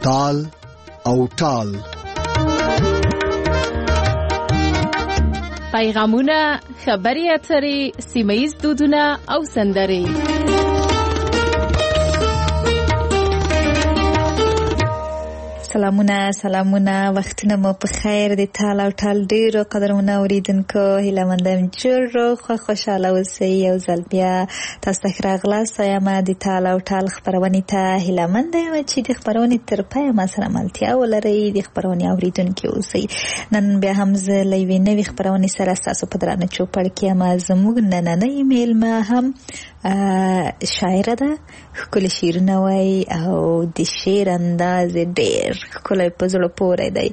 تال او ټال. پیغامونه، خبري اترې، سیمه‌ییز دودونه او سندرې. سلامونه وختونه مو په خیر دي. تال او ټال ډیرو قدرمنه اوریدونکو هیله مندم چې خوشاله اوسئ. یو ځل بیا تاسو ته راغلاست یم د تال او ټال خبرونې ته هیله مند یم چې د خبرونې تر پایه ما سره ملتیا ولرئ، د خبرونې اوریدونکي اوسئ. نن بیا هم زه له یوې نوې خبرونې سره ستاسو په درانه چوپړ کې یم. زموږ نننۍ میلمه هم شاعره ده، ښکلي شعرونه وایي او د شعر انداز ډېر ښکلی په زړه پورې دی.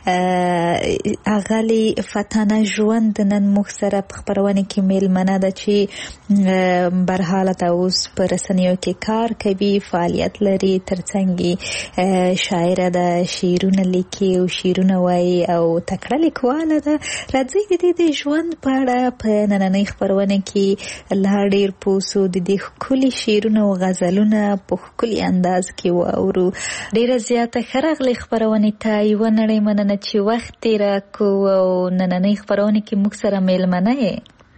اغلې فتانه ژوند نن موږ سره په خپرونه کې میلمنه ده چې برحاله ده اوس په رسنیو کې کار کوي، فعالیت لري، ترڅنګ شاعره ده، شعرونه لیکي او شعرونه وایي او تکړه لیکواله ده. راځئ د دې د ژوند په اړه په نننۍ خپرونه کې لا ډېر پوسو، د دې ښکلي شعرونه او غزلونه په ښکلي انداز کې واورو. ډېره زیاته ښه راغلې خپرونې ته. یوه نړۍ مننه چې وخت دې راکړو او نننۍ خپرونې کې موږ سره میلمنه یې.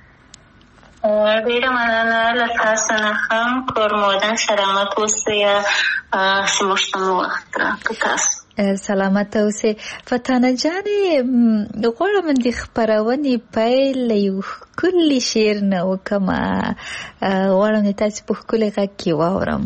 ډېره مننه له تاسو نه هم. کور مودن سلامت اوسئ چې موږ ته مو وخت راکړو. تاسو سلامت اوسئ. فتانه جانې غواړم د خپرونې پیل له یو ښکلي شعر نه وکړم. غواړم د تاسو په ښکلي غږ کې واورم.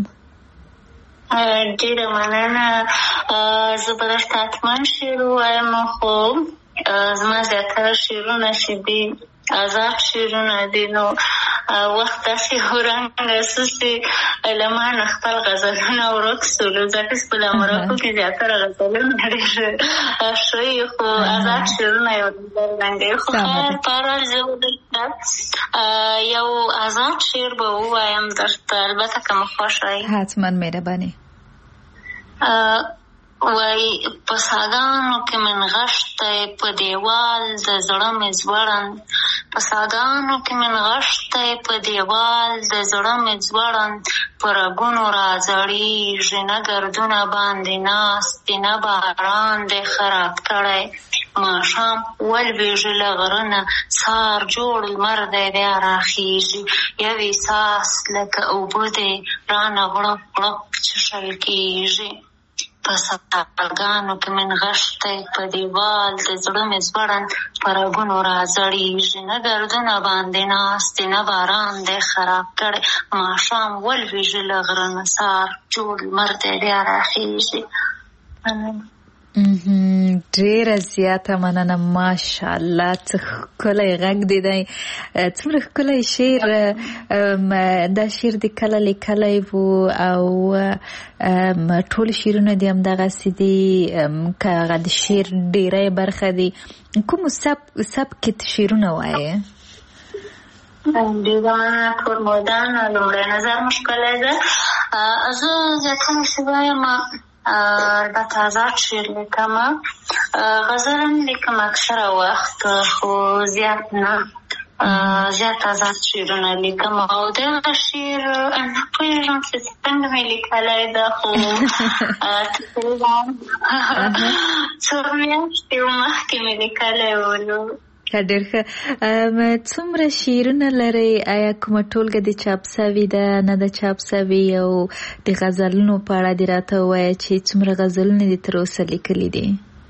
ډېره مننه. زه به درته حتما شعر ووایم، خو زما زیاتره شعرونه چې دي آزاد شعرونه دي، نو وخت داسې ورنګه سوسي له ما نه خپل غزلونه ورک سولو، ځکه چې په لامرکو کې زیاتره غزلونه ډېر ښوي، خو آزاد شعرونه یو رنګه. خو خیر بهرحال زه درته یو آزاد شعر به ووایم درته، البته که مو خوښ وي. حتما مهرباني. وای په ساګانو کې من غشتی په دیوال د زړه مې ځوړند، په ساګانو کې من غشتی په دیوال د زړه مې ځوړند، په رګونو راځړېږي نه ګردونه باندې ناست دي، نه باران دی خراب کړی، ماښام ولوېږي له غره نه سهار جوړ لمر دی بیا راخېږي، یو احساس لکه اوبه دی رانه غړپ غړپ څښل کېږي. په ساګانو کې من غشتی په دیوال د زړه مې ځوړند، په رګونو راځړېږي نه ګردونه باندې ناست دي، نه باران دی خراب کړی، ماښام ولوېږي له غره نه سهار جوړ لمر دی بیا راخېږي. ډېره زیاته مننه. ماشاءالله څه ښکلی غږ دی دی، څومره ښکلی شعر. دا شعر د کله لیکلی و او ټول شعرونه دي همدغسې دي، که هغه د شعر ډېری برخه دي. کومو سبک شعرونه وایې؟ دیوانه، کور مودن، لومړی نظر مو ښکلی ده. زه زیاتره چې وایم البته آزاد شعر لیکم، غزل هم لیکم اکثره وخت، خو زیات نه، زیات آزاد شعرونه لیکم. او دغه شعر نه پوهېږم چې څنګه مې لیکلی ده، خو تقریبا څو میاشتې مخکې مې لیکلی و. ډېر ښه. څومره شعرونه لرئ؟ آیا کومه ټولګه د چاپ سوي ده، نه ده چاپ سوي؟ او د غزلونو په اړه دې راته ووایه چې څومره غزلونه دې تر اوسه لیکلي دي؟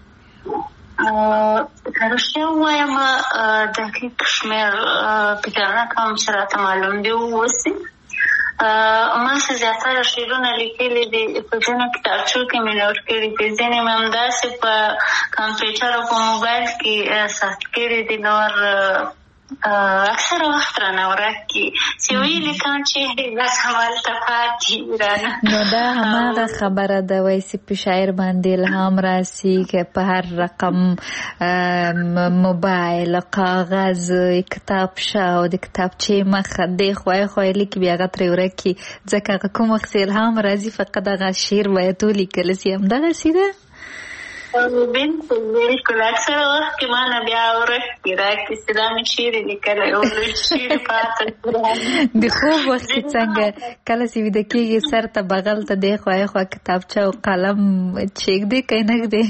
که رښتیا ووایم دقیق شمېر فکر نه کوم چې راته معلوم دي واوسي. ما څه زیاتره شعرونه لیکلي دي، په ځینو کتابچو کې مې نوټ کړي دي، ځینې مې همداسې په کمپیوټر او په موبایل کې ثبت کړي دي. نور اکثره وخت رانه ورک کي چې ویې لیکم چې بس همالته پاتې رانه. نو دا هماغه خبره ده، وایي چې په شاعر باندې الهام راسي که په هر رقم موبایل، کاغذ، کتابچه او د کتابچې مخه دی خوای خوای لیکي، بیا هغه ترې ورک کي، ځکه هغه کوم وخت الهام راځي فقط هغه شعر باید ولیکل سي. همدغسې ده. بالکل اکثره وخت کې ما نه بیا ورښتې راکړي چې دا مې شعر لیکلی او شعر پاته د خوب وخت کې څنګه کله چې ویده کېږي سر ته بغل ته دی خوا خوا کتابچه او قلم چیږدې که نه ږدې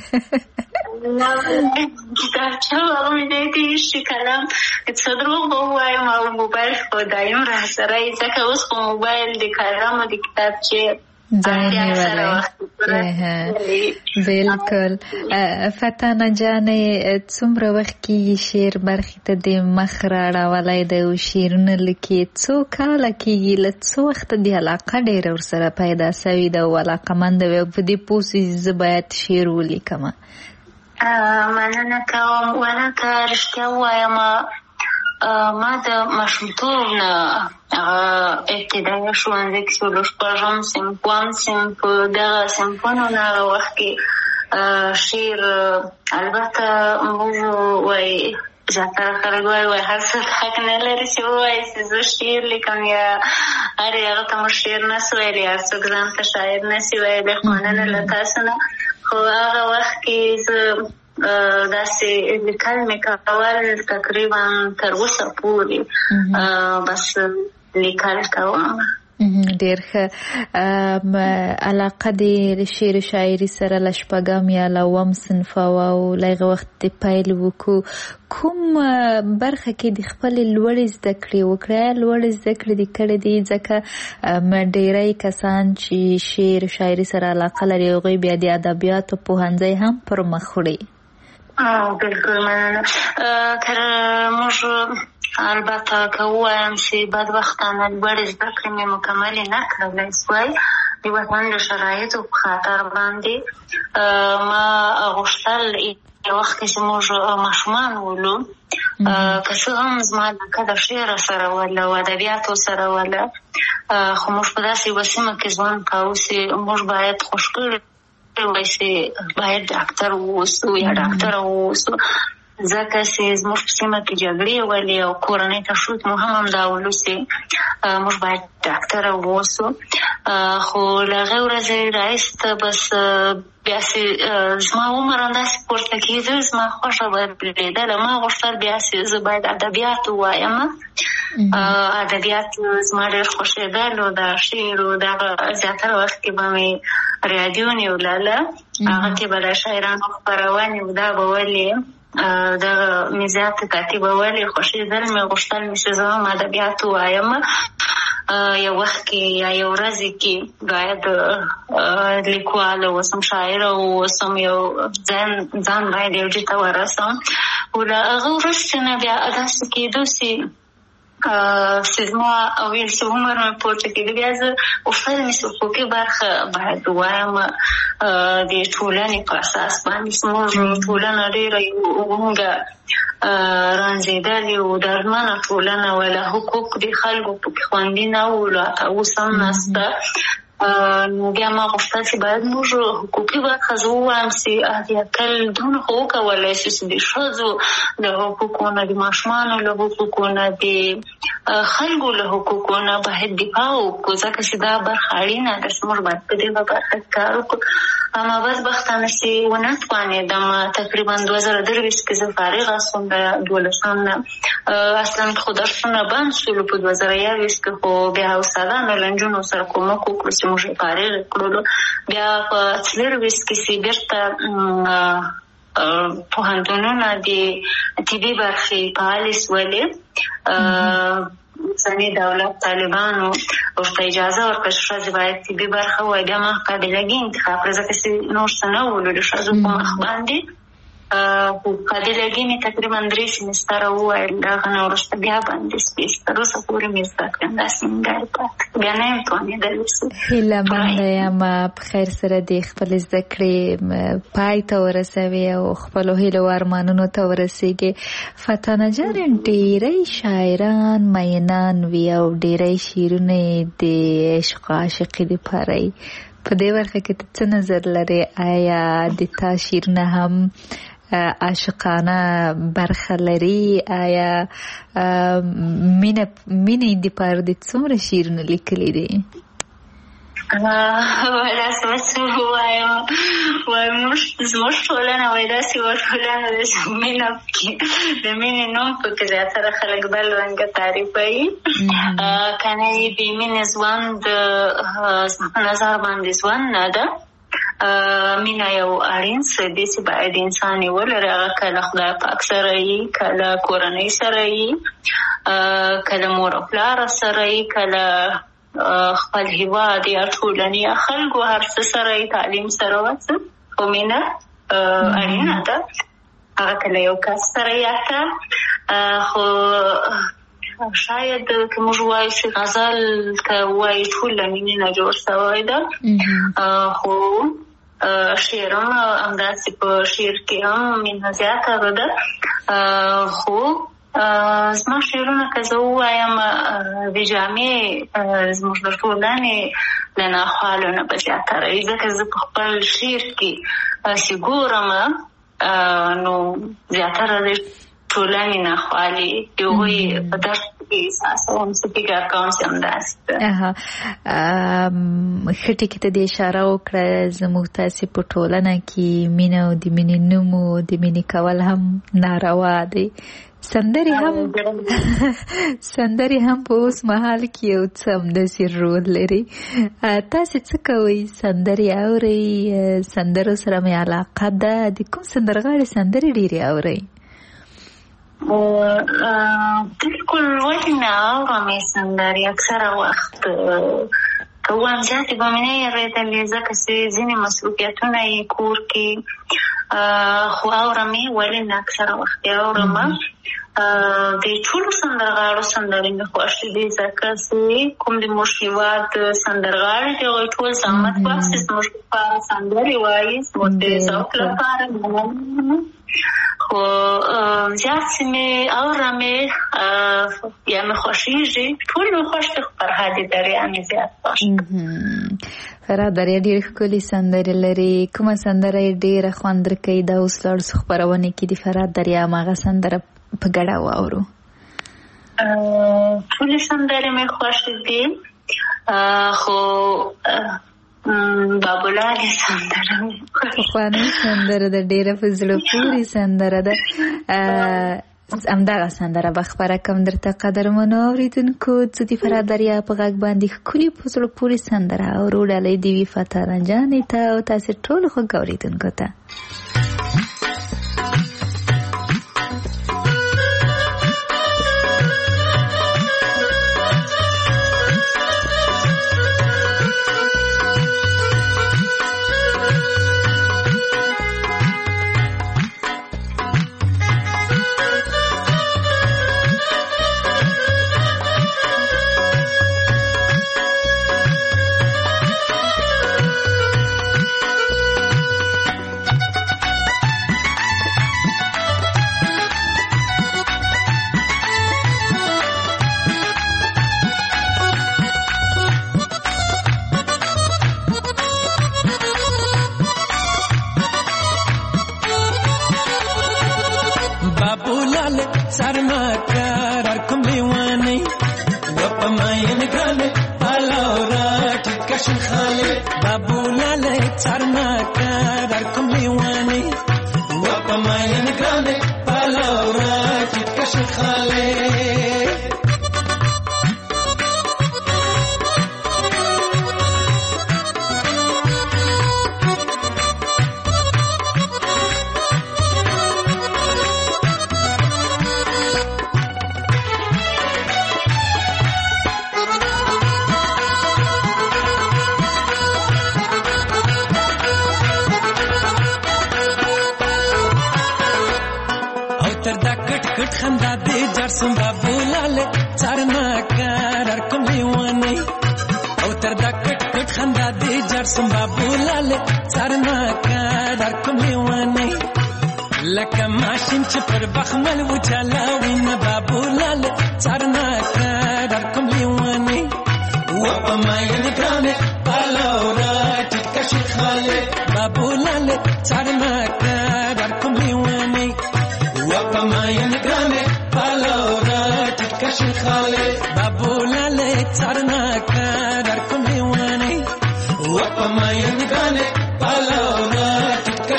کتابچه ویده کېږي قلم څه دروغ به ووایم او موبایل خو دایم را سره یې ځکه اوس خو موبایل د قلم او د کتابچې بالکل. فتانه جانې څومره وخت کېږي شعر برخې ته د مخ راړولی دی او شعرونه لیکي؟ څو کاله کېږي؟ له څو وخته د علاقه ډېره ورسره پیدا سوې ده او علاقمنده وي او په دې پوه سوې زه باید شعر ولیکمه؟ مننه کوم. ونه که رښتیا ووایم ما د ماشومتوب نه ابتدایي ښوونځي کې شولو شپږم صنف اووم صنف په دغه صنفونو نه هغه وخت کې شعر البته موږ وایي زیاتره خلک وایي هر څوک حق نه لري چې ووایي چې زه شعر لیکم یا هر هغه ته مو شعر نه سو ویلی هر څوک ځان ته شاعر نه سي ویلی مننه له تاسو نه. خو هغه وخت کې زه داسې لیکل مې کول تقریبا تر اوسه پورې بس لیکل کوم. ډېر ښه. علاقه دې شعر شاعري سره له شپږم یا له اووم صنفه وه او له هغه وخت دې پیل وکړو. کوم برخه کې د خپلې لوړې زده کړې وکړې؟ لوړې زده کړې دې کړې دي ځکه ډېری کسان چې شعر شاعري سره علاقه لري هغوی بیا د ادبیاتو پوهنځی هم پر مخ وړي. بالکل مننه. که موږ البته که ووایم چې بدبختانه لوړې زده کړې مې مکملې نه کړلی سوی د وطن د شرایطو په خاطر باندې. ما غوښتل یو وخت کې چې موږ ماشومان ولو که څه هم زما علاقه د شعر سره وله او ادبیاتو سره وله خو موږ په داسې یوه سیمه کې ژوند کوو چې موږ باید خوشکړي وایي چې باید ډاکټر واوسو یا ډاکټره واوسو ځکه چې زموږ په سیمه کې جګړې ولې او کورنۍ تشویق مو هم همدا ولو چې موږ باید ډاکټره واوسو. خو له هغې ورځې راایسته بس بیا چې زما عمر همداسې پورته کېده زما خوښه بدلېدله. ما غوښتل بیا چې زه باید ادبیات ووایم. ادبیات زما ډېر خوښېدل او د شعر او دغه زیاتره وخت کې به مې راډیو نیولاله هغه کې به د شاعرانو خپرونې او دا به ولې دغه مې زیات کاتبولې خوښېدل. مې غوښتل مې چې زه هم ادبیات ووایم. یو وخت کې یا یو ورځې کې باید لیکواله اوسم شاعره واوسم یو ځان باید یو ځای ته ورسم. او له هغه وروسته نه بیا داسې کېدو چې زما او یو څه عمر مې پورته کېده بیا زه غوښتل مې چې حقوقي برخه باید ووایم د ټولنې په اساس باندې. زموږ ټولنه ډېره ونګه رنځېدلې او درمنه ټولنه وله حقوق د خلکو پکې خوندي نه وو لا اوس هم نسته. نو بیا ما غوښتل چې باید موږ حقوقي برخه زه ووایم چې اتل دونه خو وکولی شو چې د ښځو له حقوقو نه د ماشومانو له حقوقو نه د خلکو له حقوقو نه باید دفاع وکړو ځکه چې دا برخه اړینه ده چې موږ باید په دې برخه کې کار وکړو. اما بدبختانه چې ونه توانېدم تقریبا 2023 کې زه فارغه شوم د 12 نه. اصلا خو درسونه بند شولو په 2021 کې خو بیا استادانو له نجونو سره کومک وکړو چې موږ یې فارغ کړلو. بیا په 24 کې چې بیرته پوهنتونونه د طبي برخې فعالې شولې اوسني دولت طالبانو ورته اجازه ورکړه چې ښځې باید طبي برخه ووایي. بیا ما قابلګي انتخاب کړه ځکه چې نور څه نه ولو د ښځو په مخ باندې. قابلګي مې تقریبا 3 سیمستره وویل. دغه نه وروسته بیا باندې سپیس تر اوسه پورې مې زده کړم داسې نیمګړې پاتې بیا نه یم توانېدلی چې هیله منده یم په خیر سره د خپلې زده کړې پای ته ورسوي او خپلو هیلو او ارمانونو ته ورسېږي. فتانه جان ډېری شاعران مینان وي او ډېری شعرونه د عشق او عاشقي دپاره یي. په دې برخه کې ته څه نظر لرې؟ آیا د تا شعرونه هم عاشقانه برخه لري؟ آیا مینې دپاره د څومره شعرونه لیکلي دي؟ ولا سمسو ومش زموږ ټولنه وای داسې ټولنه ده چې مینه پکې د مینې نوم پکې زیاتره خلک بل رنګه تعریفوي کنه د مینې ژوند نظر باندې ژوند نه ده مینه یو اړین څه دی چې باید انسان یې ولري هغه کله خدای پاک سره یي کله کورنۍ سره یي کله مور او پلار سره یي کله خپل هیواد یا ټولنې یا خلکو هر څه سره یې تعلیم سره وڅ خو مینه اړینه ده هغه کله یو کس سره یاته خو شاید که موږ وایو چې غزل که وایي ټول له مینې نه جوړ شوی ده خو شعر هم همداسې په شعر کې هم مینه زیاته ده خو زما شعرونه که زه ووایم د جامع زموږ د ټولنې له ناخوالو نه به زیاتره وي ځکه زه په خپل شعر کې چې ګورم نو زیاتره د ټولنې ناخوالې د هغوی په درد کې احساسوم چې فکر کوم چې همداسې ده ښه ټکي ته دې اشاره وکړه زموږ تاسې په ټولنه کې مینه او د مینې نوم او د مینې کول هم ناروا دی سندرې هم په اوس مهال کې یو څه همداسې رول لري تاسې څه کوئ سندرې اورئ سندرو سره مې علاقه ده د کوم سندرغاړي سندرې ډېرې اورئ بالکل ولې نه اورم یې سندرې اکثره وخت که ووایم زیاتې به مې نه اورېدلې ځکه چې ځینې مصروفیتونه یې کور کې خو اورم یې ولې نه اکثره وخت یې اورم د ټولو سندرغاړو سندرې مې خوښې دي ځکه چې کوم د موږ هېواد سندرغاړي دي هغوی ټول زحمت باسي زموږ لپاره سندرې وایي زموږ د ذوق لپاره خو زیات چې مې اورم یا مې خوښېږي ټول مې خوښ دي خو فرهاد دریا مې زیات خوښ فرهاد دریا ډېرې ښکلې سندرې لري کومه سندره یې ډېره خوند درکوي دا اوس لاړو څو خپرونې کې د فرهاد دریا هماغه سندره په ګډه واورو ټولې سندرې مې خوښې دي خو بابولالې سندره پخوانۍ سندره ده ډېره په زړه پورې سندره ده همدغه سندره به خپره کوم درته قدرمنو اورېدونکو زه د فرهاد دریا په غږ باندې ښکلې په زړه پورې سندره اورو ډالۍ دې وي فتح رنجانې ته او تاسې ټولو خوږ اورېدونکو ته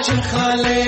کشن خاله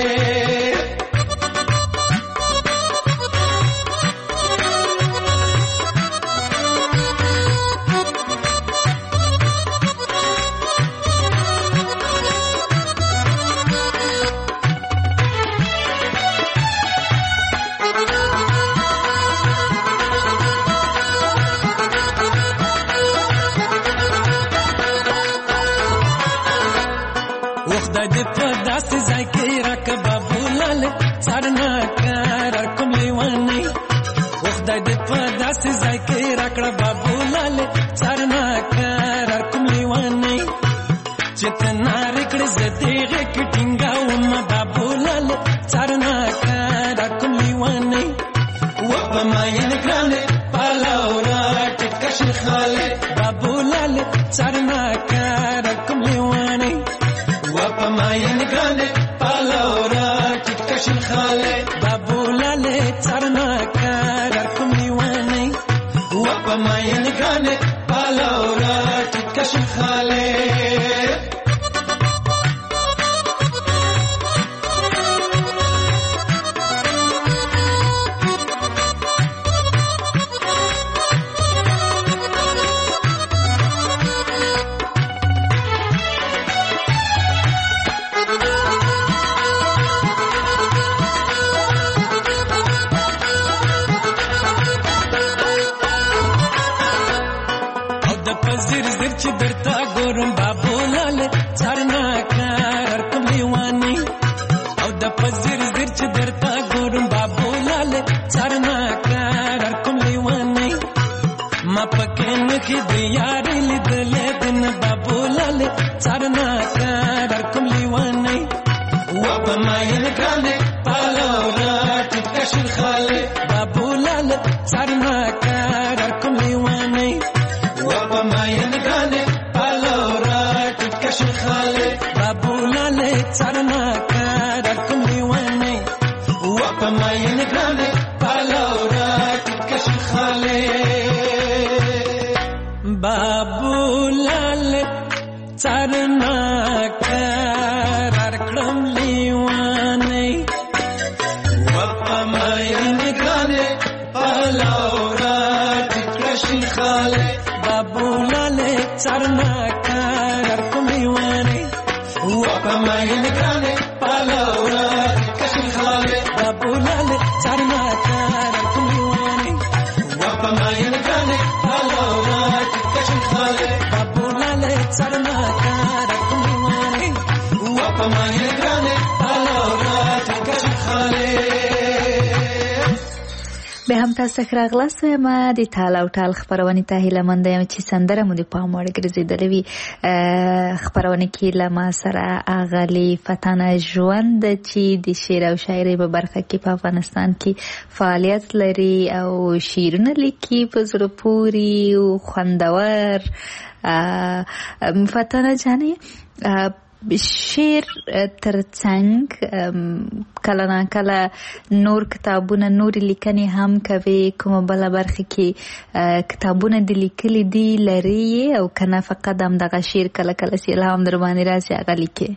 به هم تاسو راغلاست ما د ټال او ټال خبرونه ته هیله مند یم چې سندره مو د پام وړ ګرځیدلې وي خبرونه کې لما سره اغلی فتانه ژوند چې د شعر او شاعري په برخه کې په افغانستان کې فعالیت لري او شعرونه لیکي په زړه پوري او خوندور فتانه جانې شعر ترڅنګ کله نه کله نور کتابونه نور لیکنې هم کوي کومه بل برخه کې کتابونه د لیکلي دي لري او کنه فقط هم دغه شعر کله کله چې الهام در باندې راځي هغه لیکي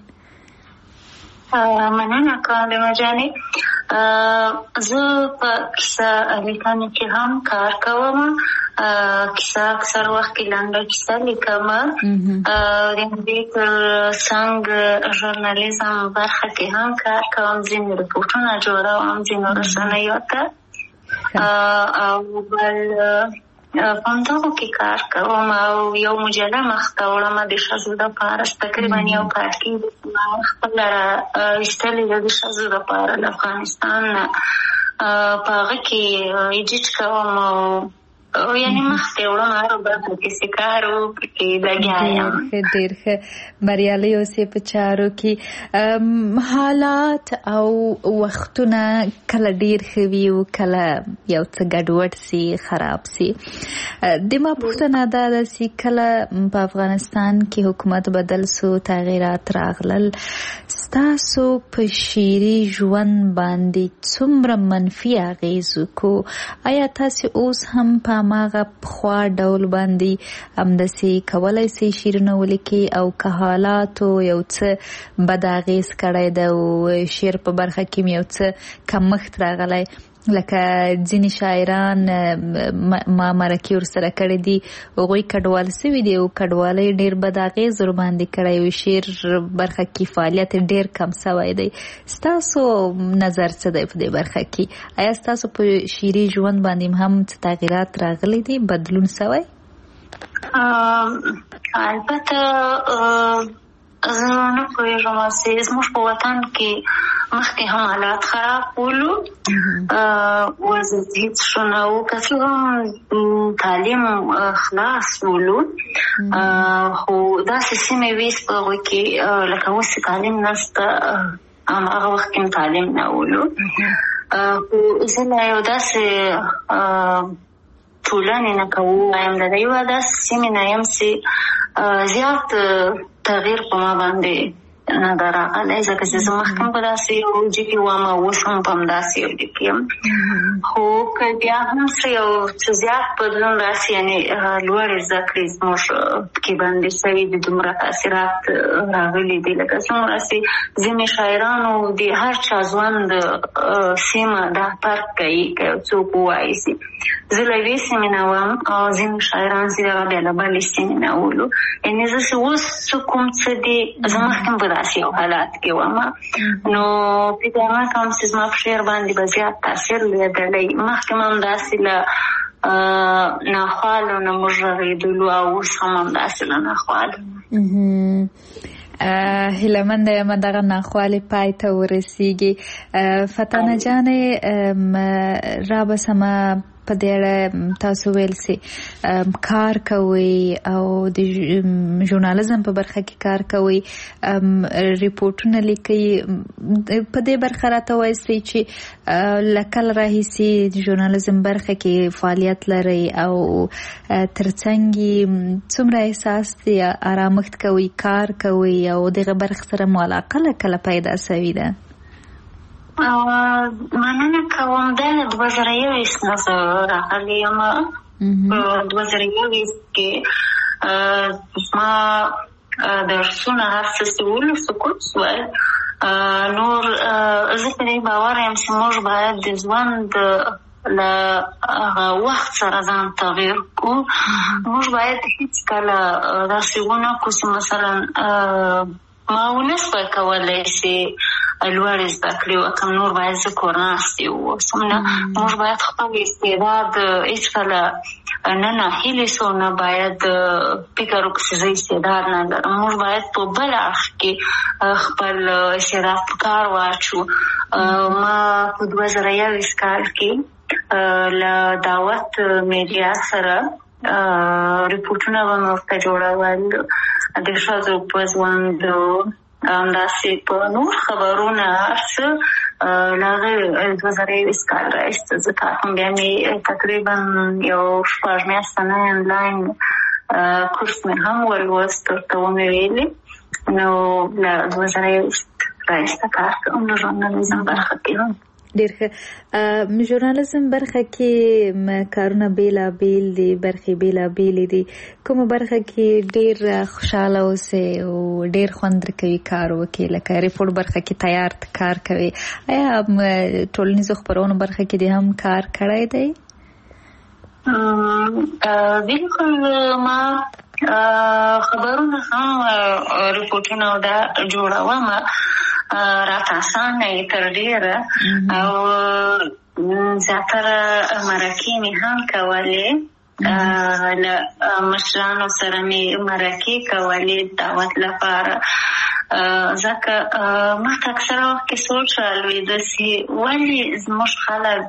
مننه کالمه جانې زه په کیسه لیکنه کې هم کار کوم کیسه اکثر وخت کې لنډه کیسه لیکم د دې تر څنګ ژورنالیزم برخه کې هم کار کوم ځینې رپورټونه جوړوم ځینې رسنیو ته او بل پانتاغو کې کار کوم او یو مجله مخته وړم د ښځو دپاره تقریبا یو پاټکي خپل ایستلې د ښځو دپاره د افغانستان په هغه کې ایډیټ کوم او یعنی مخته وړم هر برخه کې کار وکړم لګیا یم ډېر ښه بریالي اوسئ په چارو کې حالات او وختونه کله ډېر ښه وي او کله یو څه ګډوډ سي خراب سي د ما پوښتنه دا ده چې کله په افغانستان کې حکومت بدل سو تغیرات راغلل ستاسو په شعري ژوند باندې څومره منفي اغیز وکړو؟ آیا تاسو اوس هم په هماغه پخوا ډول باندې همداسې کولی سئ شعرونه ولیکئ او که حالاتو یو څه بد اغیز کړی ده او شعر په برخه کې یو څه کمښت راغلی، لکه ځینې شاعران ما مرکې ورسره کړې دي هغوی کډوال سوي دي او کډوالۍ ډېر بد اغیز ورباندې کړی او شعر برخه کې فعالیت ډېر کم سوی دی. ستاسو نظر څه دی په دې برخه کې؟ آیا ستاسو په شعري ژوند باندې هم څه تغیرات راغلی دي، بدلون سوی؟ البته زه نه پوهېږم چې زموږ په وطن کې مخکې هم حالات خراب ولو، وضعیت هېڅ ښه نه و، که څه هم تعلیم خلاص ولو، خو داسې سیمې وې چې په هغوی کې لکه اوس چې تعلیم نشته، هماغه وخت کې هم تعلیم نه ولو. خو زه له یو داسې ټولنې نه که ووایم د یوه داسې سیمې نه یم چې زیات تغییر په ما باندې نه ده راغلی، ځکه چې زه مخکې په داسې یو وجه کې وم او اوس هم په همداسې یو وجه کې یم. خو که بیا هم څه یو څه زیات بدلون راسي، یعنې لوړې زده کړې زموږ پکې باندې شوي دي، دومره تاثیرات راغلي دي، لکه څومره چې ځینې شاعرانو د هر چا ژوند سیمه دا فرق کوي که یو څوک ووایي چې زه له یوې سیمې نه وم او ځینې شاعران چې هغه بیا له بلې سیمې نه ولو. یعنې زه چې اوس څه کوم څه دي، زه مخکې هم په داسې یو حالات کې وم، نو فکر نه کوم چې زما په شعر باندې به زیات تاثیر لیدلی. مخکې هم داسې له ناخوالو نه موږ غږېدلو او اوس هم همداسې له ناخوالو. هیله منده یم دغه ناخوالې پای ته ورسیږي. فتانه جانې رابسمه په دې اړه تاسو ویل سي کار کوي او د ژورنالیزم په برخه کې کار کوي، ریپورټونه لیکي، په دې برخه راته وایي چې لکل راهیسي د ژورنالیزم برخه کې فعالیت لري او ترڅنګ څومره احساس دی آرامښت کوي، کار کوي او دغه برخه سره مو علاقه کله پیدا سوې ده؟ مننه کوم. دا 2021 نه زه راغلی یم. په 2021 کې زما درسونه هر څه چې ولو سقوط شول. نور زه په دې باور یم چې موږ باید د ژوند له هغه وخت سره ځان تغییر کړو. موږ باید هېڅکله داسې ونه کړو چې مثلا ما ونه شوای کولی چې لوړې زده کړې وکړم، نور باید زه کور ناستې واوسم. نه، موږ باید خپل استعداد هېڅکله نه ناهیلې شو، نه باید فکر وکړو چې زه استعداد نه لرم. موږ باید په بل اړخ کې خپل استعداد په کار واچو. ما په 2021 کال کې له دعوت میډیا سره ریپورټونه به مې ورته جوړول، د ښځو په ژوند، همداسې په نور خبرونه هر څه له هغې 2021 کال راهیسته زه کار کوم. بیا مې تقریبا یو 6 میاشتنی انلاین کورس مې هم ولوست، ورته ومې ویلې. نو له 2021 راهیسته کار کوم د ژورنالیزم برخه کې هم. ډېر ښه. ژورنالیزم برخه کې کارونه بېلابېل دي، برخې بېلابېلې دي. کومه برخه کې ډېر خوشحاله اوسئ او ډېر خوند درکوي کار وکړئ؟ لکه ریپورټ برخه کې تیار کار کوي، آیا ټولنیزو خپرونو برخه کې دې هم کار کړی دی؟ بالکل. ما خبرونه هم ریپورټونه دا جوړوم، راته اسانه یې تر ډېره، او زیاتره مرکې مې هم کولې، له مشرانو سره مې مرکې کولې دعوت لپاره. ځکه ما ته اکثره وخت کې سوچ رالوېده چې ولې زموږ خلک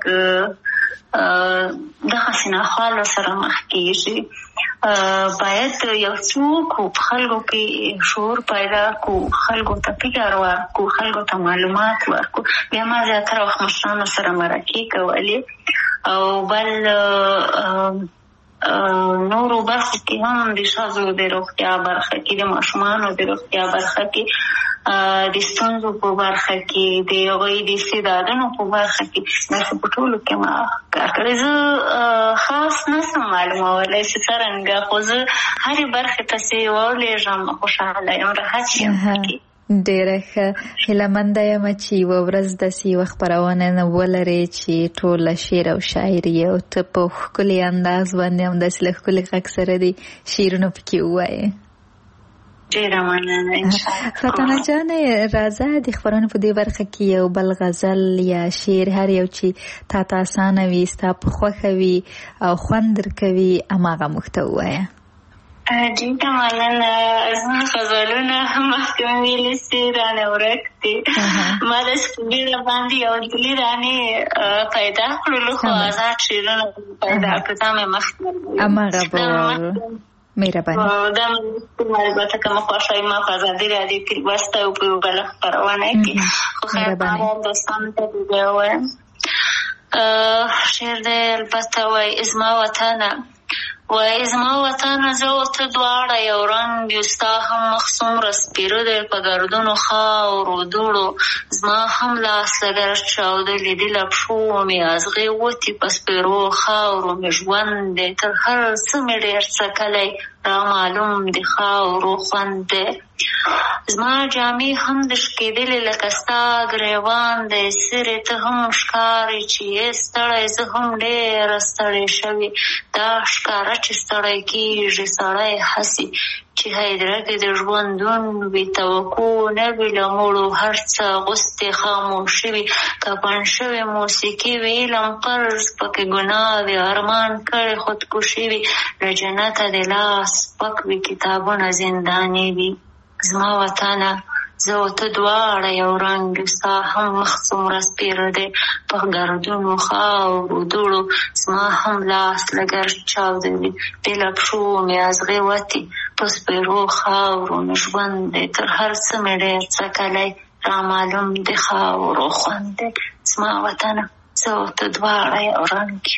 دغسې ناخوالو سره مخ کېږي. باید یو څوک په خلکو کې شعور پیدا کړو، خلکو ته فکر ورکړو، خلکو ته معلومات ورکړو. بیا ما زیاتره وخت مشرانو سره مرکې کولې، او بل نورو برخو کې هم د ښځو د روغتیا برخه کې، د ماشومانو د روغتیا برخه کې د ستونزو په برخه کې د هغوی د استعدادونو په برخه کې داسې په ټولو کې ما کار کړی. زه خاص نسم معلومولی چې څرنګه، خو زه هرې برخې ته چې ولېږم خوشحاله یم، راحت یم پکې. ډېره ښه. هیلهمنده یم چې یوه ورځ داسې یوه خپرونه ولرې چې ټوله شعر او شاعري او ته په ښکلي انداز باندې همداسې له ښکلي غږ سره دې شعرونه پکې ووایې. ډېره مننه انشاءالله. فتانه جانې راځه د خپرونې په دې برخه کې یو بل غزل یا شعر هر یو چې تا ته اسانه وي، ستا په خوښه وي او خوند درکوي، هماغه موږ ته ووایه. ډېره مننه. زما غزلونه مخکې مې ویلي چې رانه ورک دي. ما داسې په بیړه باندې یو دلي رانې پیدا کړلو، خو آزاد شعرونه پیدا کړو. دا مې مخکې هماغه به مهرباني. دا البته که مه خوښوي ما په ازادي راډیو کې لوستی و په یو بله خپرونه کې، خو خیر دوستانو ته دې بیا ووایم. شعر دی البته وایي زما وطنه، وای زما وطنه زه او ته دواړه یو رنګ یو، ستا هم مخ څومره سپېره دی په ګردونو خاورو دوړو، زما هم لاس لږ چاودلي دي له پښو مې ازغې وتې په سپېرو خاورو مې ژوند دی، تر هر څه مې ډېر څکلی را معلوم د خاورو خوند دی، زما جامې هم د شکېدلې لکه ستا ګریوان دی، سرې ته هم ښکارې چې یې ستړی، زه هم ډېره ستړې شوې، دا ښکاره چې ستړی کېږي سړی هسې چې هیدره کې د ژوندون وي، توقع نه وي له مړو هر څه غوستې خاموشي وي، کفن شوې موسیقي وي، علم فرض پکې ګناه وي، ارمان کړې خودکشي وي، له جنته د لاس پک وي، کتابونه زنداني وي. زما وطنه زه او ته دواړه یو رنګ یو، ستا هم مخ څومره سپېره دی په ګردونو خاورو دوړو، زما هم لاس لږ چاودوي دې له پښو مې ازغې وتې په سپېرو خاورو مې ژوند دی، تر هر څه مې ډېر څکلی را معلوم د خاورو خوند دی. زما وطنه زه او ته دواړه یو رنګ یو.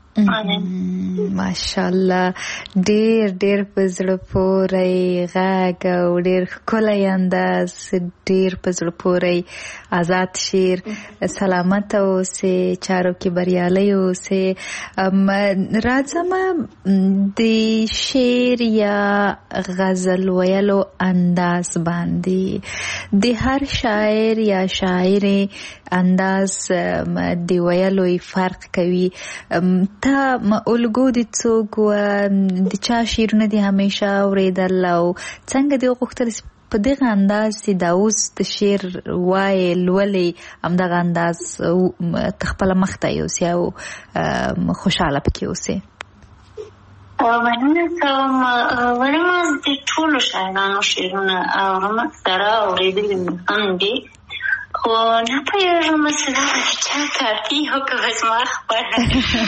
ماشاءالله، ډېر ډېر په زړه پورې غږ او ډېر ښکلی انداز، ډېر په زړه پورې آزاد شعر. سلامت اوسې، چارو کې بریالی اوسې. راځم د شعر یا غزل ویلو انداز باندې، د هر شاعر یا شاعر انداز د ویلو فرق کوي. تا الګو د څوک و د چا شعرونه دي همیشه اورېدل او څنګه دې وغوښتل په دغه انداز چې دا اوس د شعر وایې لولې همدغه انداز ته خپله مخته یوسې او خوشحاله پکې اوسې؟ مننه کوم. ولې ما د ټولو شاعرانو شعرونه اورم، اکثره اورېدلي مې هم دي، خو نه پوهېږم چې دا به چا کافي و که به زما خپله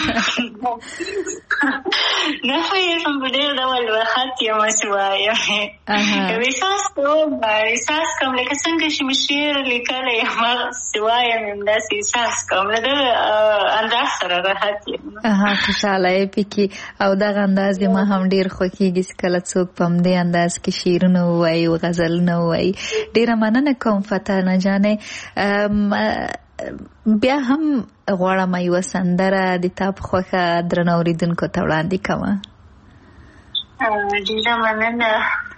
نه پوهېږم په ډېر ډول وخت یم چې وایم، احساس کوم لکه څنګه چې مې شعر لیکلی یم هغسې وایم، همداسې احساس کوم، له دغه انداز سره راحت یم. خوشحاله یې پکې او دغه انداز د ما هم ډېر خوښېږي چې کله څوک په همدې انداز کې شعرونه ووایي او غزلونه ووایي. ډېره مننه کوم فتانه جانې. بیا هم غواړم یوه سندره د تا په خوښه درنو اورېدونکو ته وړاندې کومه. ډېره مننه.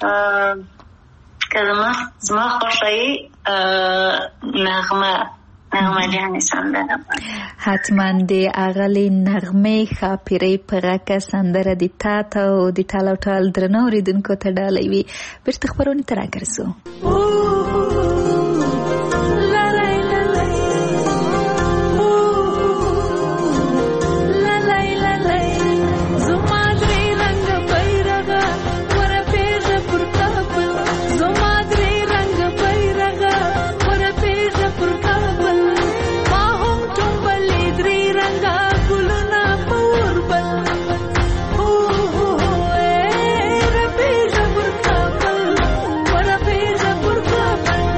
که زما خوښه یې نغمه جانې سندره حتما د اغلې نغمې ښاپیرۍ په غږه سندره د تا ته او د ټال او ټال درنو اورېدونکو ته ډالۍ وي. بېرته خپرونې ته راګرځو. What a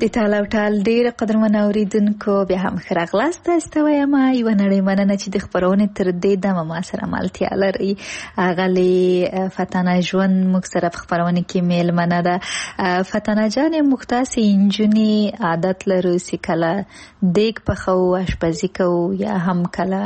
د ټال او ټال ډېر قدرمن اوریدونکو بیا هم ښه راغلاست. تاسو وایم یوه نړۍ مننه چې د خپرونې تر دې دمه ما سره ملتیا لري. اغلې فتانه ژوند موږ سره په خپرونې کې میلمنه ده. فتانه جانې موږ تاسې نجونې عادت لرو چې کله دیګ پخوو اشپزي کوو یا هم کله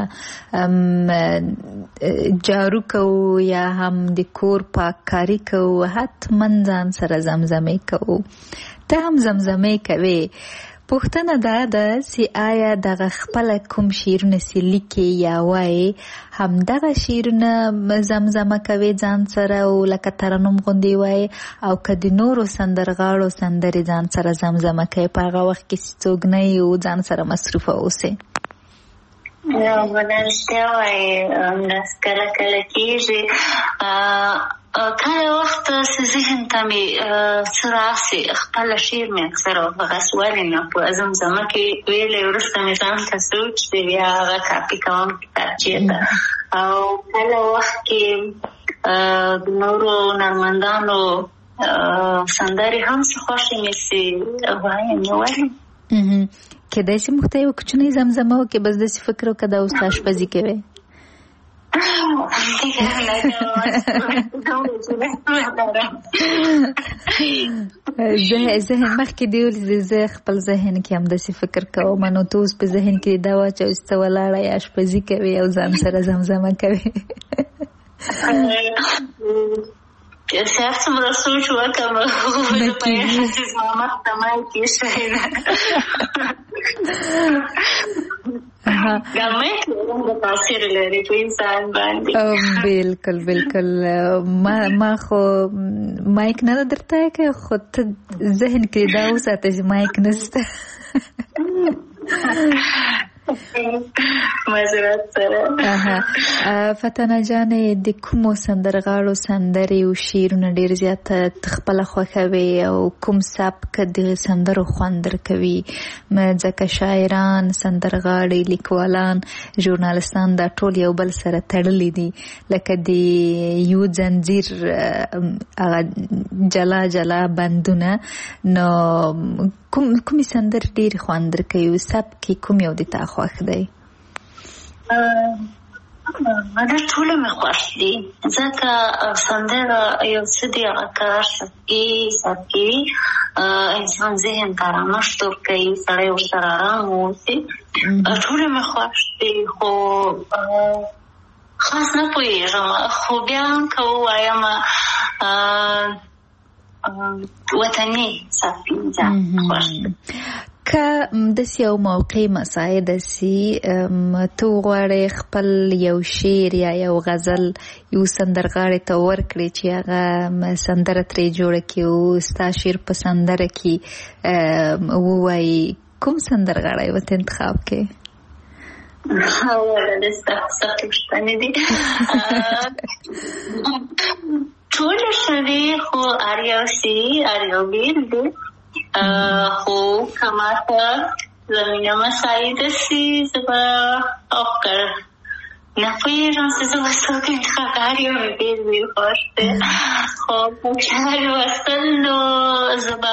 جارو کوو یا هم د کور پاککاري کوو حتما ځان سره زمزمې کوو. ته هم زمزمې کوي. پوښتنه دا ده چې آیا دغه خپل کوم شعرونه چې لیکي یا وایي همدغه شعرونه زمزمه کوي ځان سره او لکه ترنم غوندې وایي او که د نورو سندرغاړو سندرې ځان سره زمزمه کوي په هغه وخت کې چې څوک نه یې او ځان سره مصروفه اوسئ؟ رښتیا وایي همداسې کله کله کېږي. کله وخت چې ذهن ته مې څه راسي خپله شعر مې اکثره هغسې ولې نه په زمزمه کې ویلی وروسته مې ځان ته سوچ دی بیا هغه کاپي کوم کتابچې ته او کله وخت کې د نورو هنرمندانو سندرې هم څه خوښې مې چې وایم نو ولې کېدای شي موږ ته یوه کوچنۍ زمزمه وکړې بس داسې فکر وکړه دا اوس اشپزي کوې ذهن مخکې دی ولې زه خپل ذهن کې هم داسې فکر کوم نو ته اوس په ذهن کې دا واچوه چې ته ولاړه یې اشپزي کوې او ځان سره زمزمه کوې هر څومره سوچ وکړم زه په زما مخ ته مای کېښی ده تاثیر لري په انسان باندې. بالکل بالکل. ما خو مایک نه درته که خو ته ذهن کې دا وساته چې مایک نشته معذرت سره. فتانه جانې د کومو سندرغاړو سندرې او شعرونه ډېر زیاته خپله خوښوي او کوم سبک د سندرو خوند درکوي؟ ځکه شاعران سندرغاړي لیکوالان ژورنالستان دا ټول یو بل سره تړلي دي لکه د یو زنځیر هغه جلا جلا بندونه. نو کومې سندرې ډېرې خوند درکوي او سبک کوم یو د تا خوښ دی؟ دا ټوله مې خوښ دي ځکه سندره یو څه دی هغه کار سبکي انسان ذهن ته رامشت ورکوي سړی ورسره ارام واوسي. ټوله مې خوښ دي خو خاص نه پوهېږم خو بیا هم که ووایم وطني سبکي زیات خوښ دي. که داسې یو موقع مساعد داسې ته وغواړې خپل یو شعر یا یو غزل یو سندرغاړي ته ورکړې چې هغه سندره ترې جوړه کړي او ستا شعر په سندره کې ووایي کوم سندرغاړی ورته انتخاب کړې؟ سختې پوښتنې دي ټوله ښه دي خو هر یو بېل دي خو که ماته زمینه مساعد شي زه به افکار نه پوهېږم چې زه به څوک انتخاب کړم. هر یو مې بېل بېل خوښ دی خو په شعر لوستل نو زه به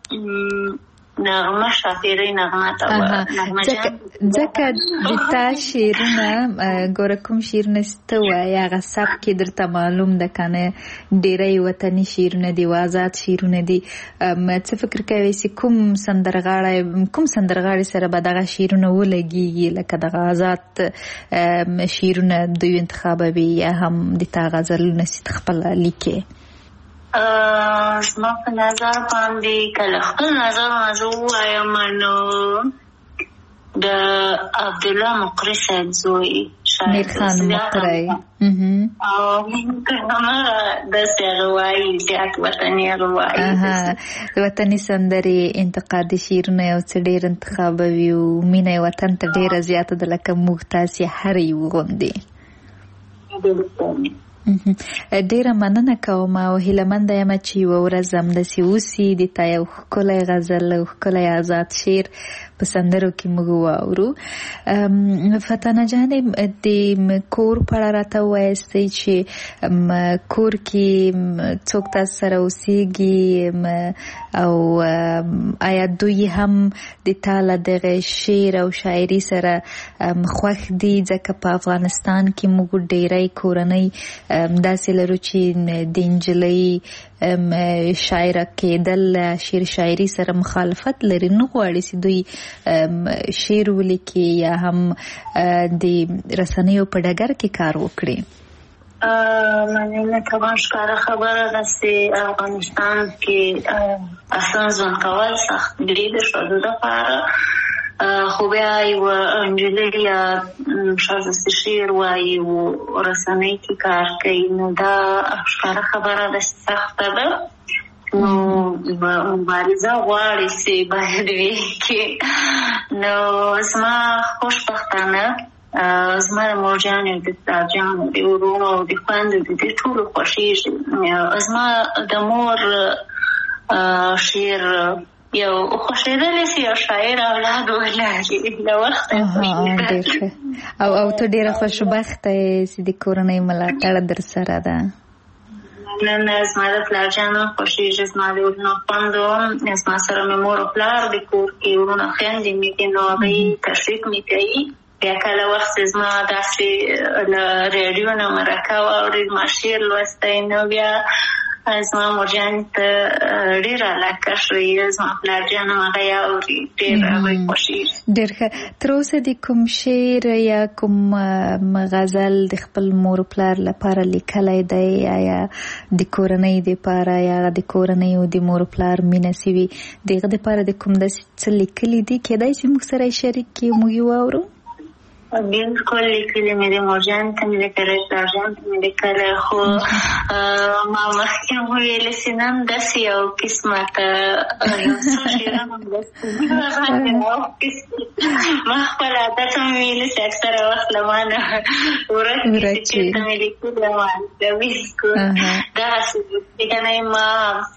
نغمه شافیري نغمه ته ځکه د تا شعرونه ګوره کوم شعرونه چې ته وایې هغه سبک کې درته معلوم ده که نه ډېری وطني شعرونه دي آزاد شعرونه دي. څه فکر کوې چې کوم سندرغاړي سره به دغه شعرونه ولګېږي لکه دغه آزاد شعرونه دوی انتخابوي یا هم د تا غزلونه چې ته خپله لیکې؟ زما په نظر باندې کله خپل نظر زه ووایم نو د عبدالله مقری صاحب زوی میرخان مقری او داسې هغه وایي زیات وطني هغه وایي د وطني سندرې انتقادي شعرونه یو څه ډېر انتخابوي او مینه یې وطن ته ډېره زیاته ده لکه موږ تاسې هر یو غوندې. ډیره مننه کوم او هیلهمنده یم چې یوه ورځ همداسې وسي د تا یو ښکلی غزل او ښکلی آزاد شعر په سندرو کې موږ واورو. فتانه جانې د کور په اړه راته ووایاستئ چې کور کې څوک تاسو سره اوسېږي او آیا دوی هم د تا له دغه شعر او شاعري سره خوښ دي؟ ځکه په افغانستان کې موږ ډیری کورنۍ داسې لرو چې د نجلۍ شاعره کېدل شعر شاعري سره مخالفت لري، نه غواړي چې دوی شعر ولیکي یا هم د رسنیو په ډګر کې کار وکړي. مننه کوم. ښکاره خبره ده چې افغانستان کې اصلا ژوند کول سخت دي د ښځو دپاره، خو بیا یوه نجلۍ یا ښځه چې شعر وایي او رسنۍ کې کار کوي، نو دا ښکاره خبره ده چې سخته ده. نو مبارزه غواړي چې باید وکړي. نو زما خوشبختانه زما د مورجانې او د پلارجانو د ورونو او د خویندو د دې ټولو خوښېږي. زما د مور شعر یو خوښېدلی چې یو شاعر اولاد ولري له وخته. او ته ډېره خوشبخته یې چې د کورنۍ ملاتړ در سره ده. نن زما د پلارجانو خوښېږي، زما د ورونو خویندو، زما سره مې مور او پلار د کور کې ورونه خویندې مې دي، نو هغوی تشویق مې کوي. بیا کله وخت زما داسې له ریډیو نه مرکه واوري زما شعر لوستی، نو بیا زما مورجانې ته ډېره علاقه ښیي، زما پلارجان هم هغه یې اوري، ډېر هغوی خوښېږي. ډېر ښه. تر اوسه د کوم شعر یا کوم غزل د خپل مور پلار لپاره لیکلی دی؟ آیا د کورنۍ دپاره یا د کورنۍ او د مور پلار مینه سوي د هغه دپاره د کوم داسې څه لیکلي دي کیدای چې موږ سره یې شریک کړي موږ یې واورو؟ بالکل لیکلي مې دي، مورجان ته مې لیکلی، پلارجان ته مې لیکلی، خو ما مخکې وویلې چې نن داسې یو قسمته یو څو شعران همداسې ما خپل عادت هم ویلي چې اکثره وخت له ما نه ورک دي چې چېرته مې لیکلي او انځویز کړو. دغسې لیکنه ما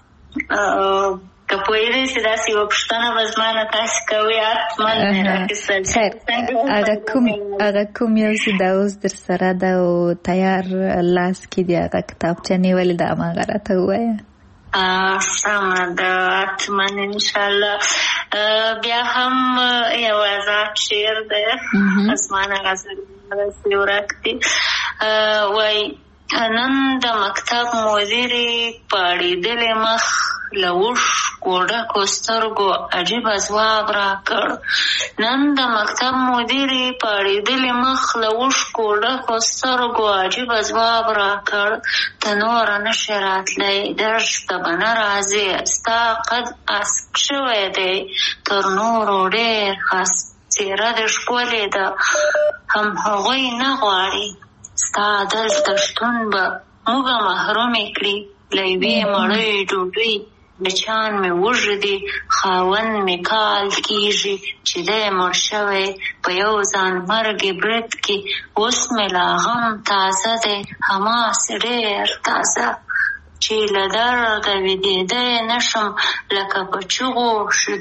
که پوهېدئ چې داسې یوه پوښتنه به زما نه تاسې کوئ حتما مې راخیستل. خیر، هغه کوم یو چې دا اوس در سره ده او تیار لاس کې دی هغه کتابچه نیولې ده هماغه راته ووایه. سمه ده، حتما انشاءالله. بیا هم یو آزاد شعر دی، اسمانه غزل داسې ورک دي. وایي نن د مکتب مدیرې پاړېدلې مخ له اوښکو ډکو سترګو عجیبه ځواب راکړ. نن د مکتب مدیرې پاړېدلې مخ له اوښکو ډکو سترګو عجیبه ځواب راکړ. ته نوره نشې راتلی، درس ته به نه راځې، ستا قد اسک شوی دی تر نورو ډېر ښه، څېره دې ښکلې ده هم هغوی نه غواړي، ستا دلته شتون به موږه محرومې کړي له یوې مړۍ ډوډۍ. بچیان مې وږدي، خاوند مې کال کېږي چې دی مړ شوی په یو ځان مرګې برید کې. اوس مې لا غم تازه دی، هماسې ډېر تازه، چې له درده ویدېدی نشم لکه په چغو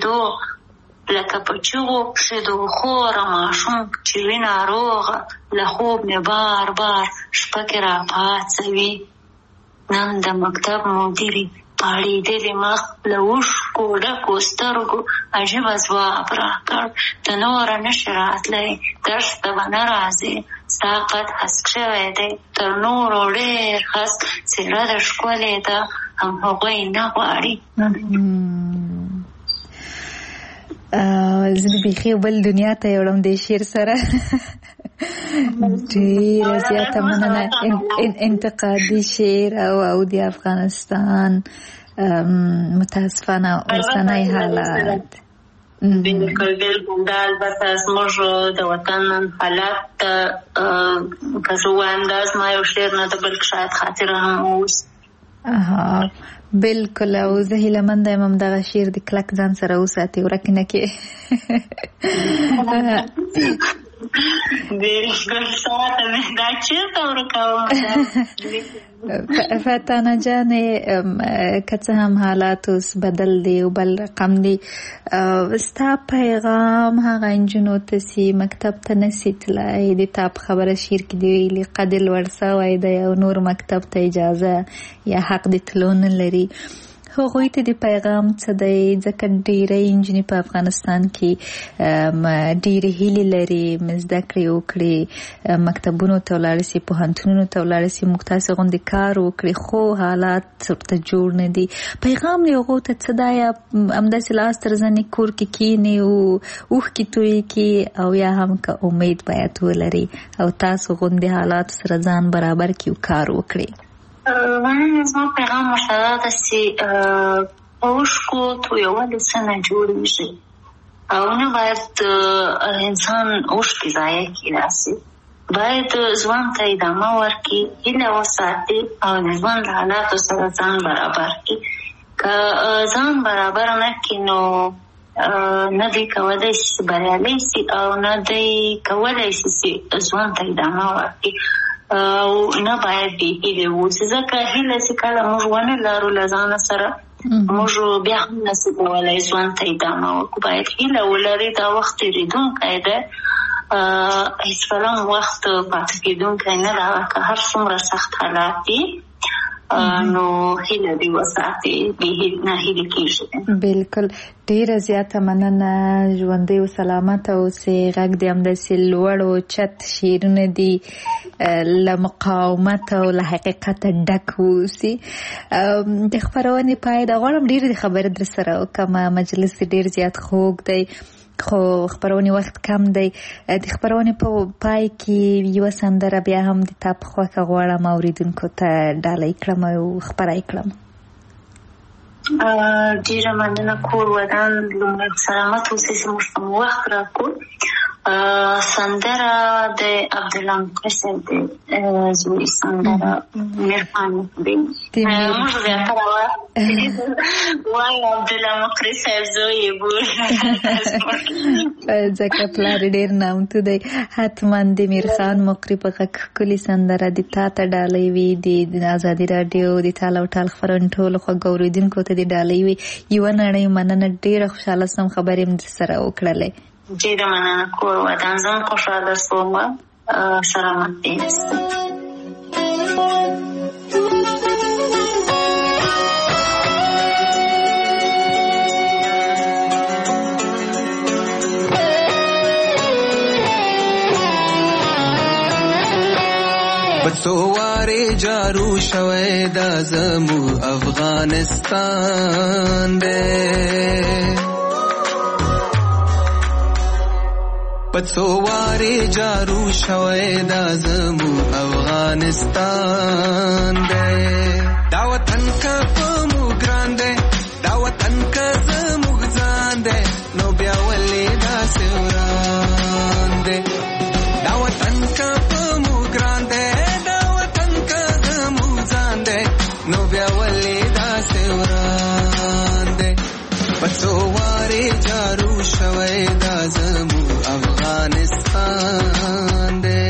شیدو خوره ماشوم چې وي ناروغه، له خوب مې بار بار شپه کې راپاڅوي. نن د مکتب مدیرې پاړېدلې مخ له اوښکو ډکو سترګو عجیبه ځواب راکړ. ته نوره نشې راتلی، درس ته به نه راځې، ستا قد هسک شوی دی تر نورو ډېر هسک، څېره دې ښکلې ده هم هغوی نه غواړي. زه بیخي بل دنیا ته یوړم دې شعر سره. ډېره زیاته مننه. انتقادي شعر او د افغانستان متاسفانه اوسنی حالات. بالکل دا البته زموږ د وطن حالات ته که زه ووایم دا زما یو شعر نه ده بلکې شاید خاطره هم اوس. بالکل، او زه هیلهمنده یم همدغه شعر د کلک ځان سره وساتې، ورک نه کړې. ډېر ګل ساعته مې دا چېرته ورکوم. فتانه جانې که څه هم حالات اوس بدل دی او بل رقم دی، ستا پیغام هغه نجونو ته چې مکتب ته نسي تلای، د تا په خبره شعر کې دی ویلي قد لوړ سوی دی او نور مکتب ته اجازه یا حق د تلو نه لري، هغوی ته د پیغام څه دی؟ ځکه ډېری نجونې په افغانستان کې ډېرې هیلې لري زده کړې وکړي، مکتبونو ته ولاړې سي، پوهنتونونو ته ولاړې سي، موږ تاسې غوندې کار وکړي، خو حالات ورته جوړ نه دي. پیغام یې هغو ته څه دی؟ همداسې لاس تر زنې کور کې کښېني او اوښکې تویې کړي او یا هم که امید باید ولري او تاسو غوندې حالاتو سره ځان برابر کړي او کار وکړي؟ زما پیغام ورته دا ده چې په اوښکو تویول څه نه جوړېږي او نه باید انسان اوښکې ضایع کړي. داسې باید ژوند ته ادامه ورکړي، هیله وساتي او د ژوند له حالاتو سره ځان برابر کړي. که ځان برابر نه کړي نو نه دی کولی شي بریالی شي او نه دی کولی شي چې ژوند ته ادامه ورکړي او نه باید بې هیلې واوسي، ځکه هیله چې کله موږ ونه لرو له ځانه سره موږ بیا هم نشو کولی ژوند ته ادامه ورکړو. باید هیله ولري، دا وخت تېرېدونکی دی، هېڅکله وخت پاتې کېدونکی نه ده، که هر څومره سخت حالات دي نو هیله دې وساتي، نه هیلې کېږي. بلکل، ډېره زیاته مننه، ژوندی او سلامته اوسې. غږ دې همداسې لوړ او چت شعرونه دي له مقاومت او له حقیقته ډک واوسي. د خپرونې پای ته غواړم ډېرې خبرې در سره وکړم، مجلس ډېر زیات خوږ دی خو خپرونې وخت کم دی. د خپرونې په پای کې یوه سندره بیا هم د تا په خوښه غواړم اورېدونکو ته ډالۍ کړم او خپره یې کړم. ډېره مننه، کور ودان لومړی سلامت اوسئ چې موږ ته وخت راکړو. سندره د عبدالله مقری صاحب د زوی سندره میرخان دی. موږ زیاتره وایو عبدالله مقری صاحب زوی یې بولو ځکه پلار ډېر نامتو دی. حتما د میرخان مقری په غږ ښکلې سندره د تا ته ډالۍ وي، د ازادي راډیو د تال او ټال خپرونې ټولو خوږ اورېدونکو ته د ډالۍ وي. یوه نړۍ مننه، ډېره خوشحاله شوم خبرې مې سره وکړلې. ډېره مننه، کور ودان، ځان خوشحاله شوم، سلامت دې. بڅوارې جارو شوی دا زمو افغانستان دی، پڅوارې جارو شوی دا زمو افغانستان دی. دا وطن که په موږ ګران دی، دا وطن که زموږ ځان دی، نو بیا ولې داسې وران دی. دا وطن که په موږ ګران دی، دا وطن که زموږ ځان دی، نو بیا ولې داسې وران دی. پڅوارې جارو شوی دا زمو افغانستان دی.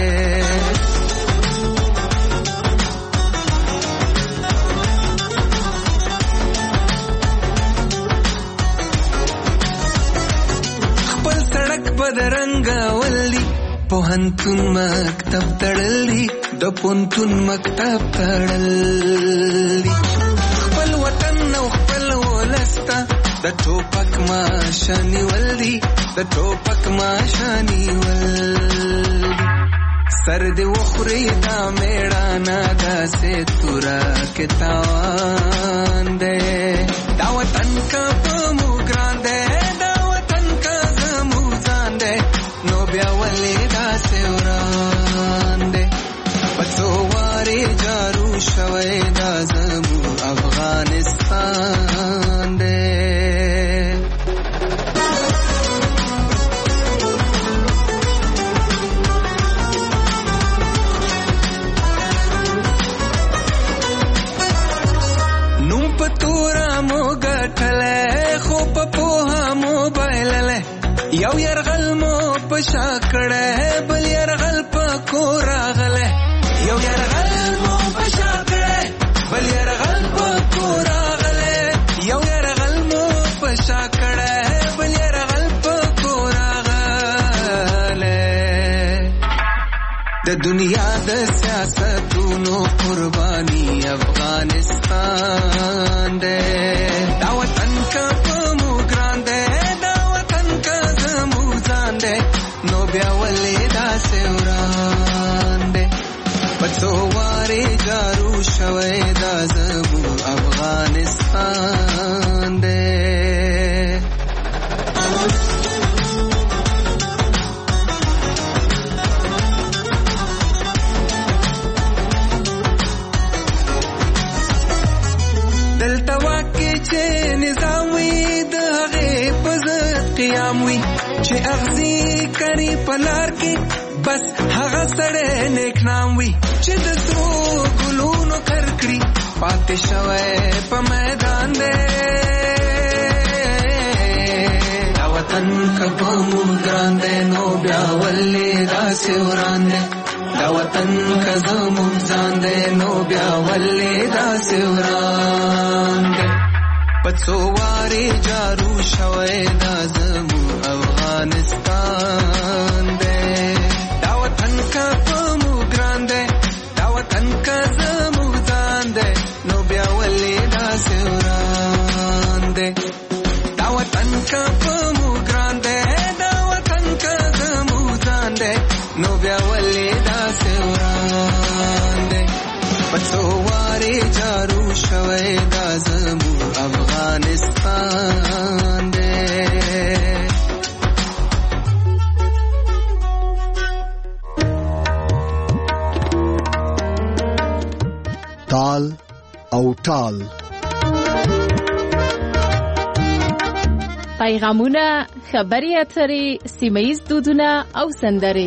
خپل سړک بدرنګ ولی، پوهنتون مکتب تړلی، د پوهنتون مکتب تړلی. خپل وطن او خپل ولسته د ټوپک ماشانی ولدي، د ټوپک ماشانی ولدي. سر دې وخوري دا میړانه داسې تورا کې تاوان دی. دا وطن که په موږ ګران دی، دا وطن که زموږ ځان دی، نو بیا ولې داسې وران دی. پڅوارې جارو شوی دا زموږ افغانستان دی. یو یرغل مو پشا کړه بل يرغل پکو راغله یو يرغل مو پشا کړه بل يرغل پکو راغله یو يرغل مو پشا کړه بل يرغل پکو راغله د دنیا د سیاستونو قرباني افغانستان دے دا وطن کا پمو ګران دے دا وطن کا زمو ځان دے نو بیا ولې دا سوران دے پڅو واره جارو شوي دا زمو افغانستان دے چې اغزي کړي پلار کې بس هغه سره نیک نام وي چې د سرو ګلونو کرکړي پاتې شوی په میدان دی دا وطن کبو ګران دی نو بیا ولې داسې وران دی دا وطن کزمو ځان دی نو بیا ولې داسې وران دی پڅو واره جارو شوی دا زمو افغانستان دے دا وطن کا پمو ګران دے دا وطن کا زمو ځان دے نو بیا ولې دا سوران دے دا وطن کا پمو ګران دے دا وطن کا زمو ځان دے نو بیا ولې دا سوران دے پڅو واره جارو شوی دا زمو افغانستان دے تال او ټال پیغامونه خبري اترې سیمه‌ییز دودونه او سندرې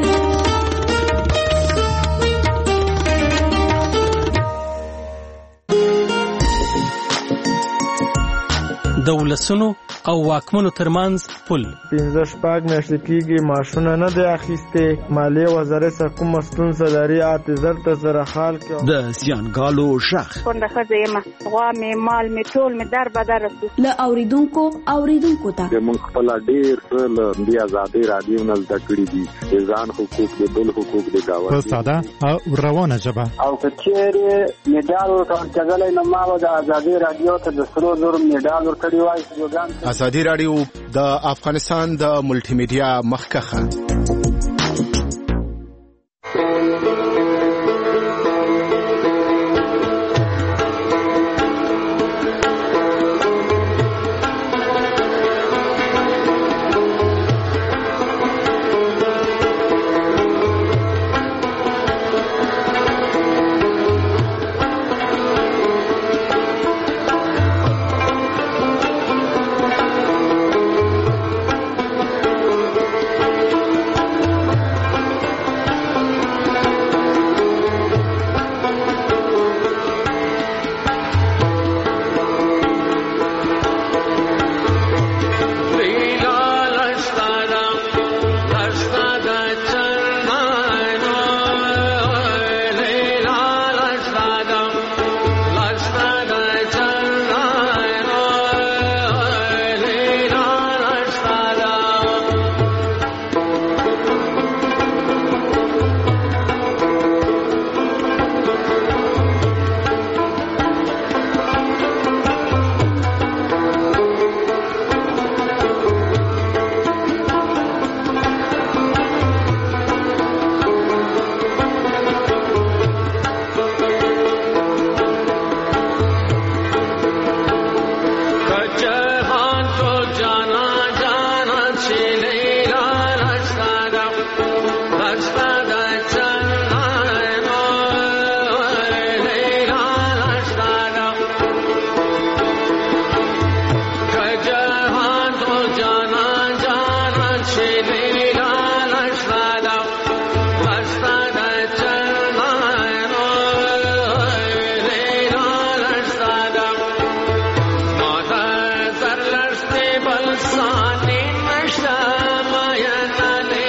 د ولسونو او واکمنو ترمنځ پل 15 میاشتې کېږي معاشونه نه دی اخیستې مالیې وزارت سره کومه ستونزه لري اعتذار ته سره حال کې د زیانګالو شخ څنګه ښځه یم غوا مې مال مې ټول مې در بدر له اوریدونکو ته موږ خپل ډېر څه د آزادۍ رادیو نه زده کړي دي د ځان حقوق د بل حقوق د گاونډي په ساده او روانه ژبه او کچېرې میډال ورکړل نو ما د آزادۍ رادیو ته د سرو زر میډال ورکړی وای آزادی رادیو د افغانستان د ملټي میډیا مخکخه Sani Mashta Maya Nale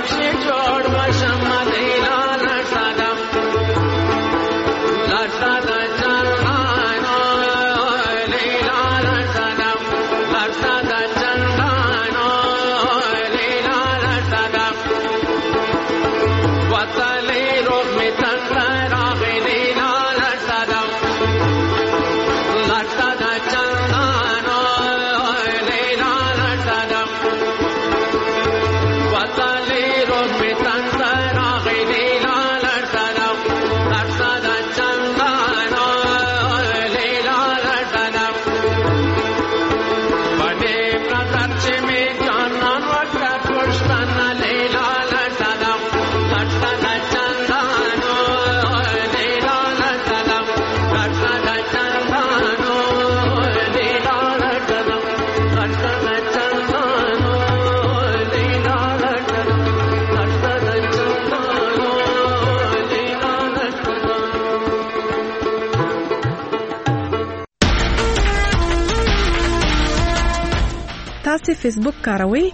تاسو فیسبوک کاروئ؟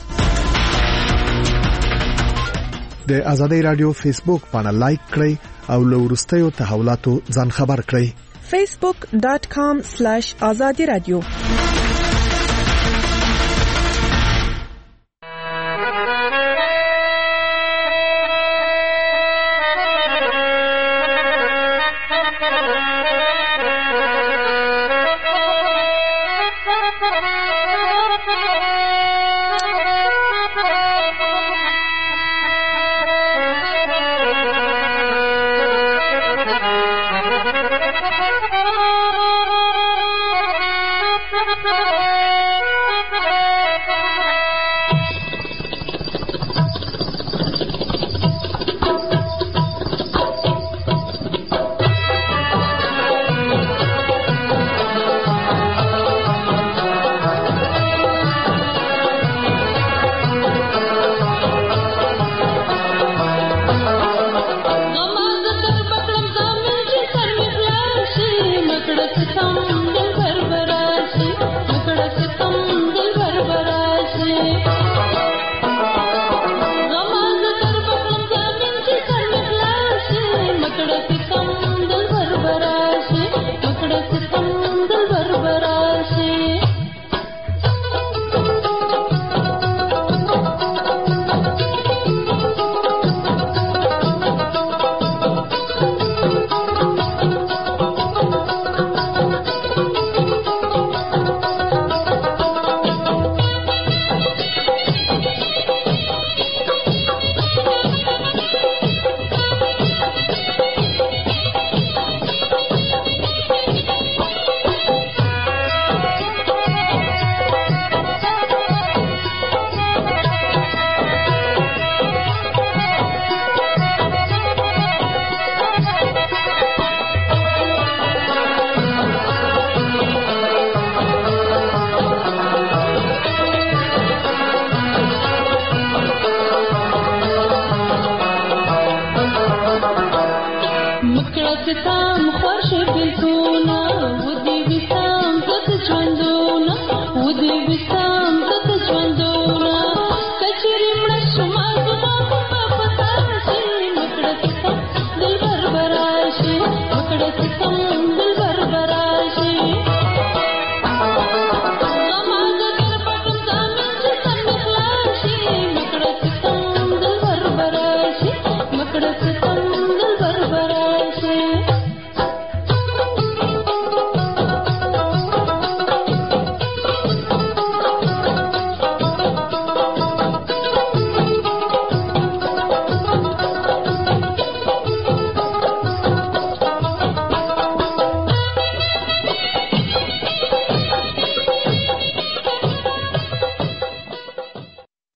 د آزادۍ رادیو فیسبوک باندې لایک کړئ او له وروستیو تحولاتو ځان خبر کړئ. facebook.com/azadi radio